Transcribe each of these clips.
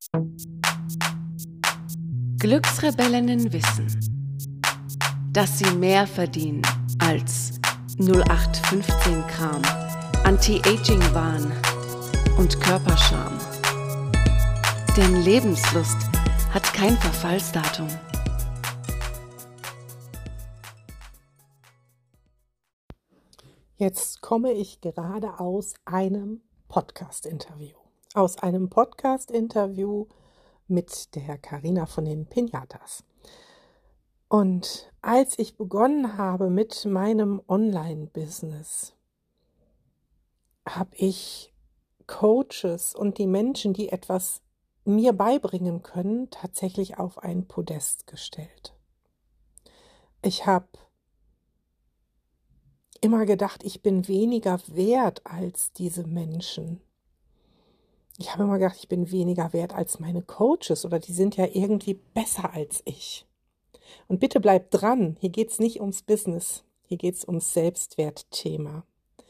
Glücksrebellinnen wissen, dass sie mehr verdienen als 0815 Kram, Anti-Aging-Wahn und Körperscham. Denn Lebenslust hat kein Verfallsdatum. Jetzt komme ich gerade aus einem Podcast-Interview. Aus einem Podcast-Interview mit der Carina von den Pinatas. Und als ich begonnen habe mit meinem Online-Business, habe ich Coaches und die Menschen, die etwas mir beibringen können, tatsächlich auf ein Podest gestellt. Ich habe immer gedacht, ich bin weniger wert als diese Menschen. Ich habe immer gedacht, ich bin weniger wert als meine Coaches oder die sind ja irgendwie besser als ich. Und bitte bleibt dran, hier geht es nicht ums Business, hier geht es ums Selbstwertthema.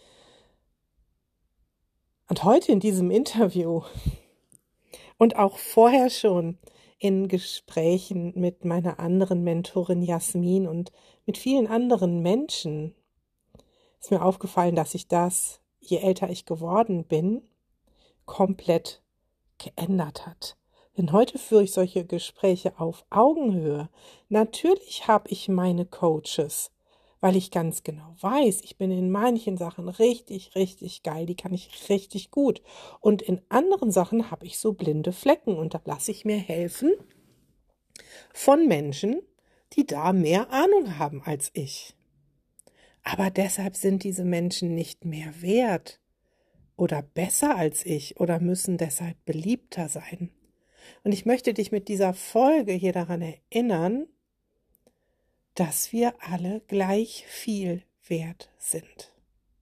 Und heute in diesem Interview und auch vorher schon in Gesprächen mit meiner anderen Mentorin Jasmin und mit vielen anderen Menschen, ist mir aufgefallen, dass sich das, je älter ich geworden bin, komplett geändert hat. Denn heute führe ich solche Gespräche auf Augenhöhe. Natürlich habe ich meine Coaches, weil ich ganz genau weiß, ich bin in manchen Sachen richtig, richtig geil, die kann ich richtig gut. Und in anderen Sachen habe ich so blinde Flecken und da lasse ich mir helfen von Menschen, die da mehr Ahnung haben als ich. Aber deshalb sind diese Menschen nicht mehr wert oder besser als ich oder müssen deshalb beliebter sein. Und ich möchte dich mit dieser Folge hier daran erinnern, dass wir alle gleich viel wert sind.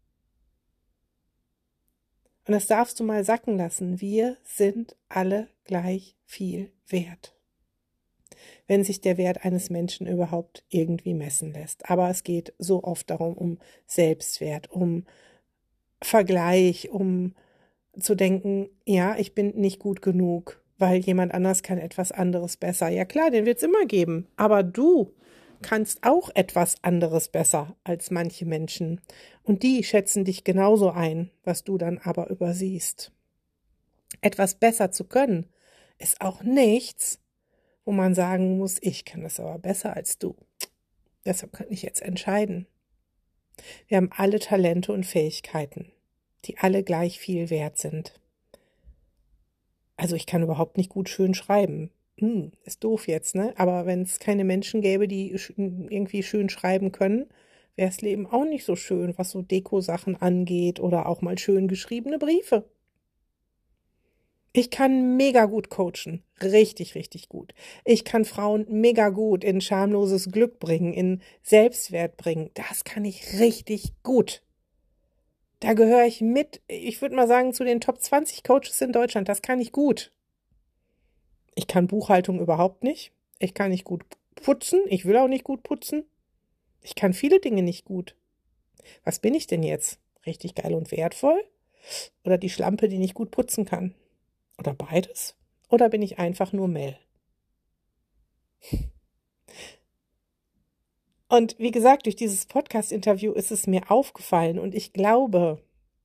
Und das darfst du mal sacken lassen. Wir sind alle gleich viel wert. Wenn sich der Wert eines Menschen überhaupt irgendwie messen lässt. Aber es geht so oft darum, um Selbstwert, um Vergleich, um zu denken, ja, ich bin nicht gut genug, weil jemand anders kann etwas anderes besser. Ja klar, den wird es immer geben. Aber du kannst auch etwas anderes besser als manche Menschen. Und die schätzen dich genauso ein, was du dann aber übersiehst. Etwas besser zu können, ist auch nichts, wo man sagen muss, ich kann das aber besser als du. Deshalb kann ich jetzt entscheiden. Wir haben alle Talente und Fähigkeiten, die alle gleich viel wert sind. Also ich kann überhaupt nicht gut schön schreiben. Ist doof jetzt, ne? Aber wenn es keine Menschen gäbe, die irgendwie schön schreiben können, wäre das Leben auch nicht so schön, was so Deko-Sachen angeht oder auch mal schön geschriebene Briefe. Ich kann mega gut coachen, richtig, richtig gut. Ich kann Frauen mega gut in schamloses Glück bringen, in Selbstwert bringen. Das kann ich richtig gut. Da gehöre ich mit, ich würde mal sagen, zu den Top 20 Coaches in Deutschland. Das kann ich gut. Ich kann Buchhaltung überhaupt nicht. Ich kann nicht gut putzen. Ich will auch nicht gut putzen. Ich kann viele Dinge nicht gut. Was bin ich denn jetzt? Richtig geil und wertvoll? Oder die Schlampe, die nicht gut putzen kann? Oder beides? Oder bin ich einfach nur Mel? Und wie gesagt, durch dieses Podcast-Interview ist es mir aufgefallen und ich glaube,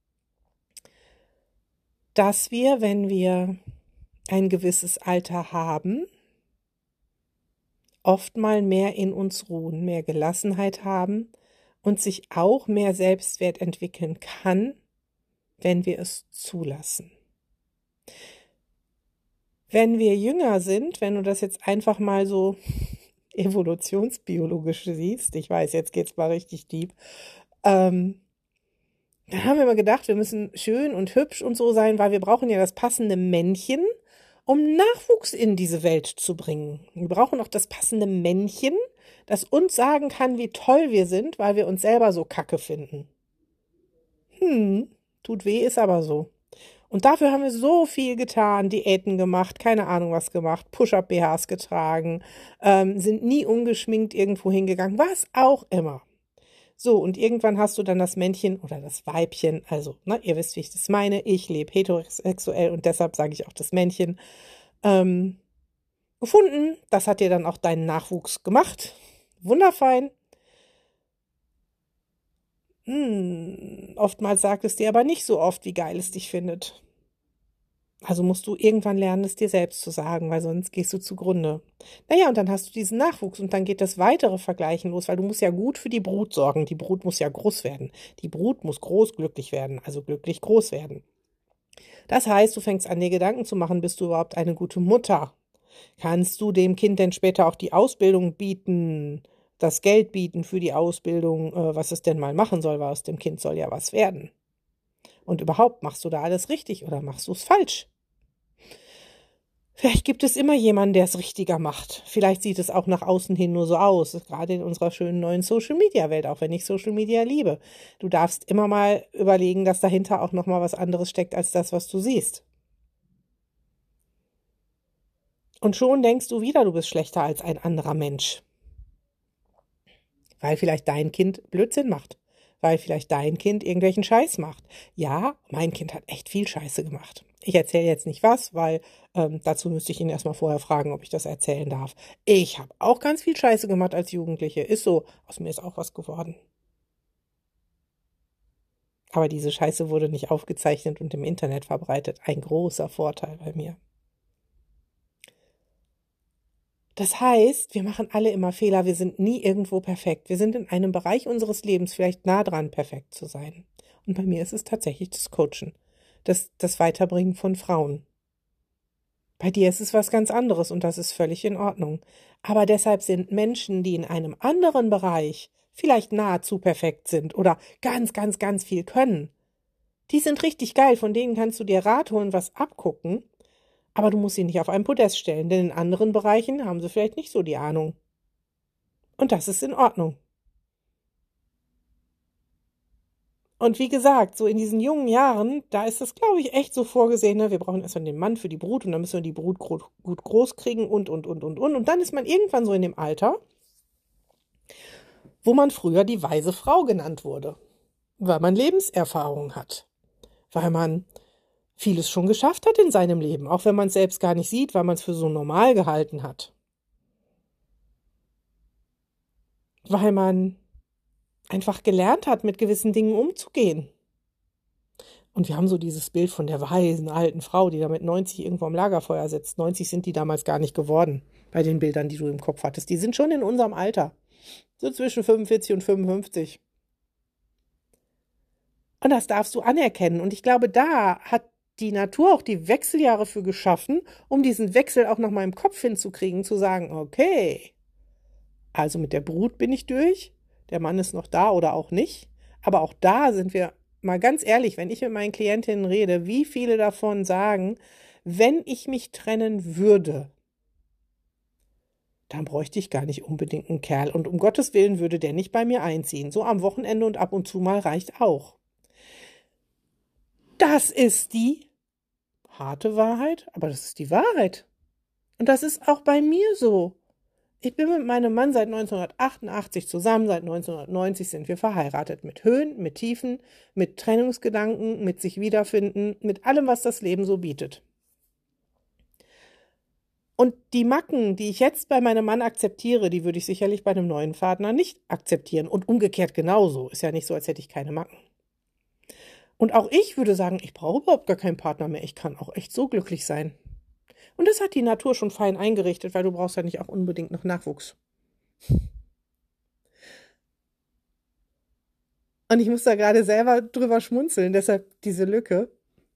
dass wir, wenn wir ein gewisses Alter haben, oft mal mehr in uns ruhen, mehr Gelassenheit haben und sich auch mehr Selbstwert entwickeln kann, wenn wir es zulassen. Wenn wir jünger sind, wenn du das jetzt einfach mal so evolutionsbiologisch siehst, ich weiß, jetzt geht's mal richtig deep, dann haben wir immer gedacht, wir müssen schön und hübsch und so sein, weil wir brauchen ja das passende Männchen, um Nachwuchs in diese Welt zu bringen. Wir brauchen auch das passende Männchen, das uns sagen kann, wie toll wir sind, weil wir uns selber so kacke finden. Tut weh, ist aber so. Und dafür haben wir so viel getan, Diäten gemacht, keine Ahnung was gemacht, Push-Up-BHs getragen, sind nie ungeschminkt irgendwo hingegangen, was auch immer. So, und irgendwann hast du dann das Männchen oder das Weibchen, also, ihr wisst, wie ich das meine, ich lebe heterosexuell und deshalb sage ich auch das Männchen, gefunden. Das hat dir dann auch deinen Nachwuchs gemacht. Wunderfein. Oftmals sagt es dir aber nicht so oft, wie geil es dich findet. Also musst du irgendwann lernen, es dir selbst zu sagen, weil sonst gehst du zugrunde. Naja, und dann hast du diesen Nachwuchs und dann geht das weitere Vergleichen los, weil du musst ja gut für die Brut sorgen. Die Brut muss ja groß werden. Die Brut muss groß glücklich werden, also glücklich groß werden. Das heißt, du fängst an, dir Gedanken zu machen, bist du überhaupt eine gute Mutter? Kannst du dem Kind denn später auch die Ausbildung bieten, das Geld bieten für die Ausbildung, was es denn mal machen soll, weil aus dem Kind soll ja was werden? Und überhaupt, machst du da alles richtig oder machst du es falsch? Vielleicht gibt es immer jemanden, der es richtiger macht. Vielleicht sieht es auch nach außen hin nur so aus, gerade in unserer schönen neuen Social-Media-Welt, auch wenn ich Social Media liebe. Du darfst immer mal überlegen, dass dahinter auch noch mal was anderes steckt als das, was du siehst. Und schon denkst du wieder, du bist schlechter als ein anderer Mensch. Weil vielleicht dein Kind Blödsinn macht. Weil vielleicht dein Kind irgendwelchen Scheiß macht. Ja, mein Kind hat echt viel Scheiße gemacht. Ich erzähle jetzt nicht was, weil dazu müsste ich ihn erstmal vorher fragen, ob ich das erzählen darf. Ich habe auch ganz viel Scheiße gemacht als Jugendliche. Ist so, aus mir ist auch was geworden. Aber diese Scheiße wurde nicht aufgezeichnet und im Internet verbreitet. Ein großer Vorteil bei mir. Das heißt, wir machen alle immer Fehler, wir sind nie irgendwo perfekt. Wir sind in einem Bereich unseres Lebens vielleicht nah dran, perfekt zu sein. Und bei mir ist es tatsächlich das Coachen, das Weiterbringen von Frauen. Bei dir ist es was ganz anderes und das ist völlig in Ordnung. Aber deshalb sind Menschen, die in einem anderen Bereich vielleicht nahezu perfekt sind oder ganz, ganz, ganz viel können, die sind richtig geil, von denen kannst du dir Rat holen, was abgucken. Aber du musst sie nicht auf ein Podest stellen, denn in anderen Bereichen haben sie vielleicht nicht so die Ahnung. Und das ist in Ordnung. Und wie gesagt, so in diesen jungen Jahren, da ist das, glaube ich, echt so vorgesehen, ne? Wir brauchen erstmal den Mann für die Brut und dann müssen wir die Brut gut groß kriegen und. Und dann ist man irgendwann so in dem Alter, wo man früher die weise Frau genannt wurde. Weil man Lebenserfahrung hat. Weil man vieles schon geschafft hat in seinem Leben, auch wenn man es selbst gar nicht sieht, weil man es für so normal gehalten hat. Weil man einfach gelernt hat, mit gewissen Dingen umzugehen. Und wir haben so dieses Bild von der weisen alten Frau, die da mit 90 irgendwo am Lagerfeuer sitzt. 90 sind die damals gar nicht geworden, bei den Bildern, die du im Kopf hattest. Die sind schon in unserem Alter. So zwischen 45 und 55. Und das darfst du anerkennen. Und ich glaube, da hat die Natur auch die Wechseljahre für geschaffen, um diesen Wechsel auch noch mal im Kopf hinzukriegen, zu sagen, okay, also mit der Brut bin ich durch, der Mann ist noch da oder auch nicht, aber auch da sind wir mal ganz ehrlich, wenn ich mit meinen Klientinnen rede, wie viele davon sagen, wenn ich mich trennen würde, dann bräuchte ich gar nicht unbedingt einen Kerl und um Gottes Willen würde der nicht bei mir einziehen, so am Wochenende und ab und zu mal reicht auch. Das ist die harte Wahrheit, aber das ist die Wahrheit. Und das ist auch bei mir so. Ich bin mit meinem Mann seit 1988 zusammen, seit 1990 sind wir verheiratet. Mit Höhen, mit Tiefen, mit Trennungsgedanken, mit sich wiederfinden, mit allem, was das Leben so bietet. Und die Macken, die ich jetzt bei meinem Mann akzeptiere, die würde ich sicherlich bei einem neuen Partner nicht akzeptieren. Und umgekehrt genauso. Ist ja nicht so, als hätte ich keine Macken. Und auch ich würde sagen, ich brauche überhaupt gar keinen Partner mehr. Ich kann auch echt so glücklich sein. Und das hat die Natur schon fein eingerichtet, weil du brauchst ja nicht auch unbedingt noch Nachwuchs. Und ich muss da gerade selber drüber schmunzeln, deshalb diese Lücke.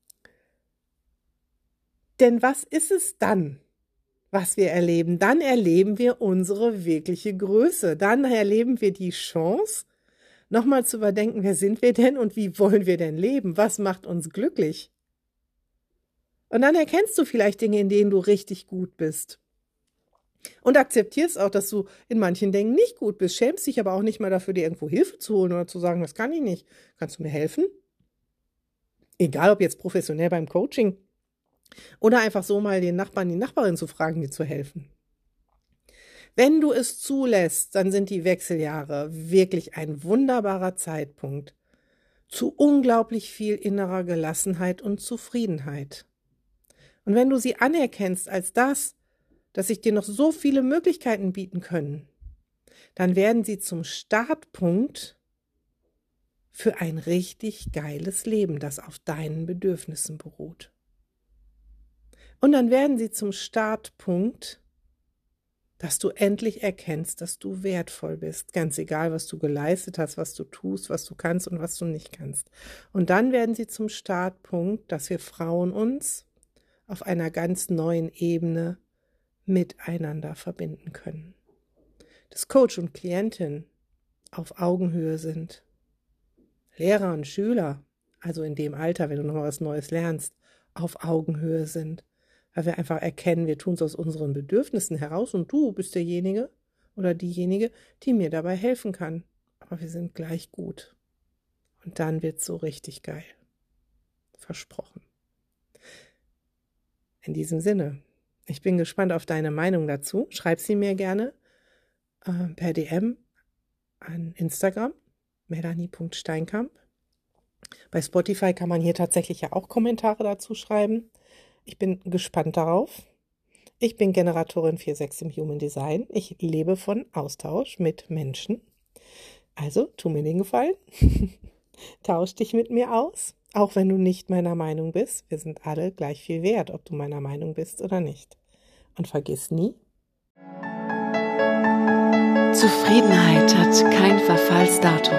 Denn was ist es dann, was wir erleben? Dann erleben wir unsere wirkliche Größe. Dann erleben wir die Chance, nochmal zu überdenken, wer sind wir denn und wie wollen wir denn leben? Was macht uns glücklich? Und dann erkennst du vielleicht Dinge, in denen du richtig gut bist. Und akzeptierst auch, dass du in manchen Dingen nicht gut bist. Schämst dich aber auch nicht mal dafür, dir irgendwo Hilfe zu holen oder zu sagen, das kann ich nicht. Kannst du mir helfen? Egal, ob jetzt professionell beim Coaching oder einfach so mal den Nachbarn, die Nachbarin zu fragen, dir zu helfen. Wenn du es zulässt, dann sind die Wechseljahre wirklich ein wunderbarer Zeitpunkt zu unglaublich viel innerer Gelassenheit und Zufriedenheit. Und wenn du sie anerkennst als das, dass sich dir noch so viele Möglichkeiten bieten können, dann werden sie zum Startpunkt für ein richtig geiles Leben, das auf deinen Bedürfnissen beruht. Und dann werden sie zum Startpunkt, dass du endlich erkennst, dass du wertvoll bist, ganz egal, was du geleistet hast, was du tust, was du kannst und was du nicht kannst. Und dann werden sie zum Startpunkt, dass wir Frauen uns auf einer ganz neuen Ebene miteinander verbinden können. Dass Coach und Klientin auf Augenhöhe sind. Lehrer und Schüler, also in dem Alter, wenn du noch mal was Neues lernst, auf Augenhöhe sind. Weil wir einfach erkennen, wir tun es aus unseren Bedürfnissen heraus und du bist derjenige oder diejenige, die mir dabei helfen kann. Aber wir sind gleich gut. Und dann wird es so richtig geil. Versprochen. In diesem Sinne, ich bin gespannt auf deine Meinung dazu. Schreib sie mir gerne per DM an Instagram, melanie.steinkamp. Bei Spotify kann man hier tatsächlich ja auch Kommentare dazu schreiben. Ich bin gespannt darauf. Ich bin Generatorin 4.6 im Human Design. Ich lebe von Austausch mit Menschen. Also, tu mir den Gefallen. Tausch dich mit mir aus, auch wenn du nicht meiner Meinung bist. Wir sind alle gleich viel wert, ob du meiner Meinung bist oder nicht. Und vergiss nie, Zufriedenheit hat kein Verfallsdatum.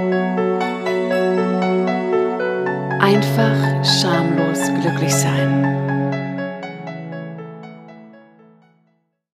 Einfach schamlos glücklich sein.